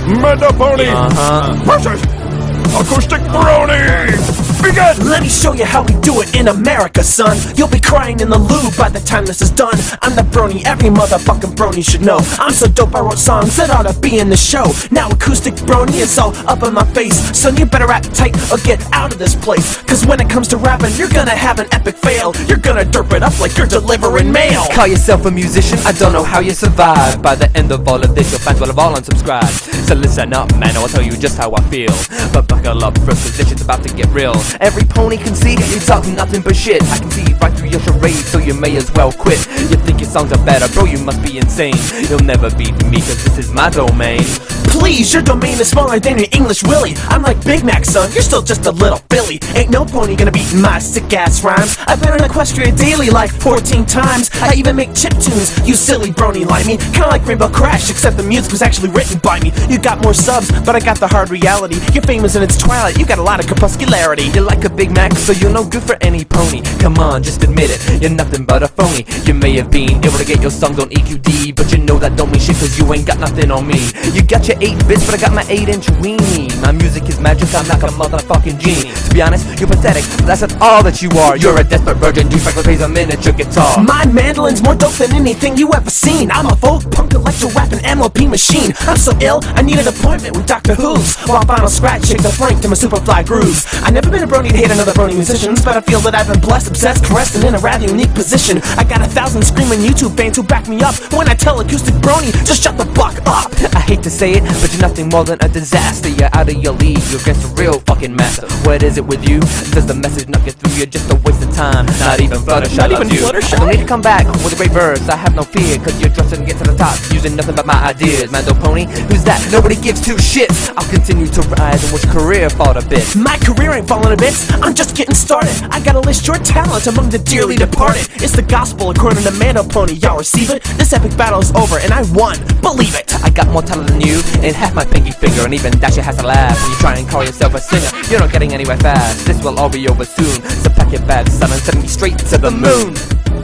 Metapony versus Acoustic Brony. Begin! Let me show you how we do it in America, son. You'll be crying in the loo by the time this is done. I'm the brony every motherfucking brony should know. I'm so dope I wrote songs that ought to be in the show. Now Acoustic Brony is all up in my face. Son, you better act tight or get out of this place. Cause when it comes to rapping, you're gonna have an epic fail. You're gonna derp it up like you're delivering mail. Call yourself a musician? I don't know how you survive. By the end of all of this, your fans will have all unsubscribed. So listen up, man, I'll tell you just how I feel. But buckle up, first position's about to get real. Every pony can see you talk nothing but shit. I can see right through your charade, so you may as well quit. You think your songs are better, bro, you must be insane. You'll never beat me, cause this is my domain. Please, your domain is smaller than your English Willie. I'm like Big Mac, son, you're still just a little Billy. Ain't no pony gonna beat my sick-ass rhymes. I've been in Equestria daily like 14 times. I even make chip tunes, you silly brony limey. Kinda like Rainbow Crash, except the music was actually written by me. You got more subs, but I got the hard reality. You're famous in its twilight, you got a lot of crepuscularity. You're like a Big Mac, so you're no good for any pony. Come on, just admit it, you're nothing but a phony. You may have been able to get your songs on EQD, but you know that don't mean shit cause you ain't got nothing on me. You got your 8 bits, but I got my 8-inch weenie. My music is magic, I'm like a motherfucking genie. To be honest, you're pathetic, but that's not all that you are. You're a desperate virgin douchebag that plays a miniature guitar. My mandolin's more dope than anything you ever seen. I'm a folk punk electro rapping MLP machine. I'm so ill, I need an appointment with Dr. Who's. While Vinyl Scratch shake the flank to my superfly grooves. I've never been a brony to hate another brony musicians, but I feel that I've been blessed, obsessed, caressed, and in a rather unique position. I got 1,000 screaming YouTube fans who back me up when I tell Acoustic Brony, just shut the fuck up. I hate to say it, but you're nothing more than a disaster. You're out of your league, you're against a real fucking master. What is it with you? Does the message not get through? You're just a waste of time. Not even Fluttershy. Not even Fluttershy? I need to come back with a great verse. I have no fear, cause you're dressed and get to the top using nothing but my ideas. Mando Pony, who's that? Nobody gives two shits. I'll continue to rise and watch career fall to bits. My career ain't falling to bits, I'm just getting started. I gotta list your talent among the dearly departed. It's the gospel according to Mando Pony, y'all receive it? This epic battle is over and I won, believe it. I got more talent than you and half my pinky finger, and even Dasher has to laugh when you try and call yourself a singer. You're not getting anywhere fast, this will all be over soon. So pack your bags, son, and send me straight to the moon.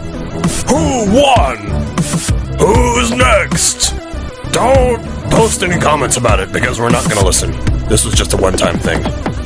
Who won? Who's next? Don't post any comments about it because we're not gonna listen. This was just a one-time thing.